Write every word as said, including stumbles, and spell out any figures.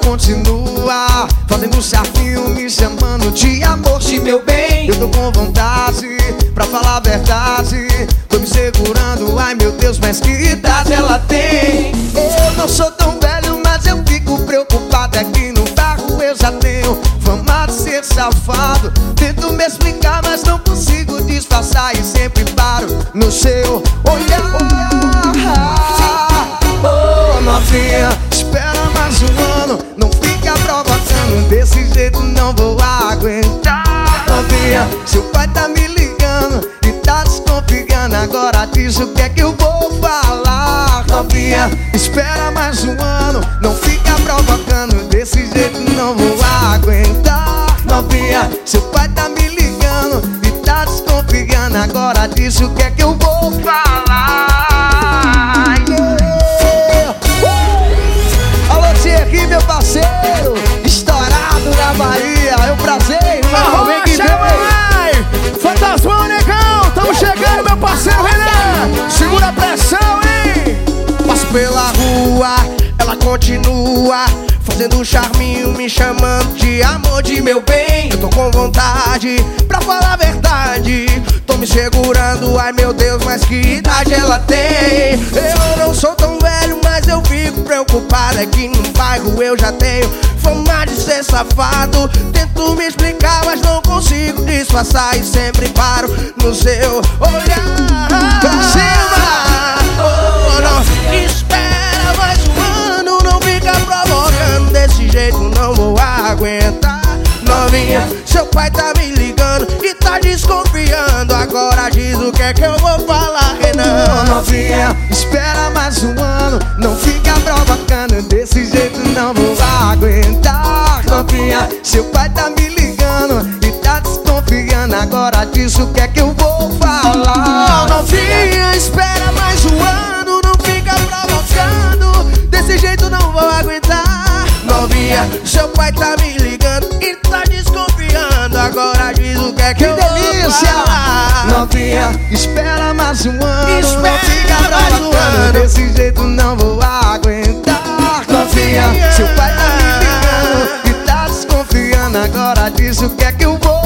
continua fazendo um charminho, me chamando de amor, de meu bem. Eu tô com vontade pra falar a verdade, tô me segurando, ai meu Deus, mas que idade ela tem? Eu não sou tão velho, mas eu fico preocupado. Aqui no bairro eu já tenho fama de ser safado. Tento me explicar, mas não consigo disfarçar e sempre paro no seu olhar. Oh, novinha, espera mais um ano, não fica provocando, desse jeito não vou aguentar. Novinha, seu pai tá me ligando e tá desconfiando, agora diz o que é que eu vou falar. Novinha, espera mais um ano, não fica provocando, desse jeito não vou aguentar. Novinha, seu pai tá me ligando e tá desconfiando, agora diz o que é que eu vou falar. Aqui, meu parceiro, estourado na Bahia. É um prazer, irmão. Vem que vem. Fantasmão, negão. Tamo chegando, meu parceiro Renan. Segura a pressão, hein? Passo pela rua, ela continua fazendo um charminho, me chamando de amor, de meu bem. Eu tô com vontade pra falar a verdade, tô me segurando, ai meu Deus, mas que idade ela tem? Eu não sou tão velho, mas eu fico preocupado. Aqui no bairro eu já tenho fama de ser safado. Tento me explicar, mas não consigo disfarçar e sempre paro no seu olhar. Pra cima! Oh, não, espera mais um ano, não fica provocando, desse jeito não vou aguentar. Novinha, seu pai tá me ligando e tá desconfiando, agora diz o que é que eu vou falar, Renan. Novinha, espera mais um ano, não fica provocando, desse jeito não vou aguentar. Novinha, seu pai tá me ligando e tá desconfiando, agora diz o que é que eu vou falar. Novinha, espera mais um ano, não fica provocando, desse jeito não vou aguentar. Novinha, seu pai tá me ligando e tá desconfiando, agora diz o que é que, que eu delícia. Vou falar. Novinha, espera mais um ano, espera não fica provocando, um desse jeito não vou aguentar. Novinha, seu pai tá me ligando e tá desconfiando, agora diz o que é que eu vou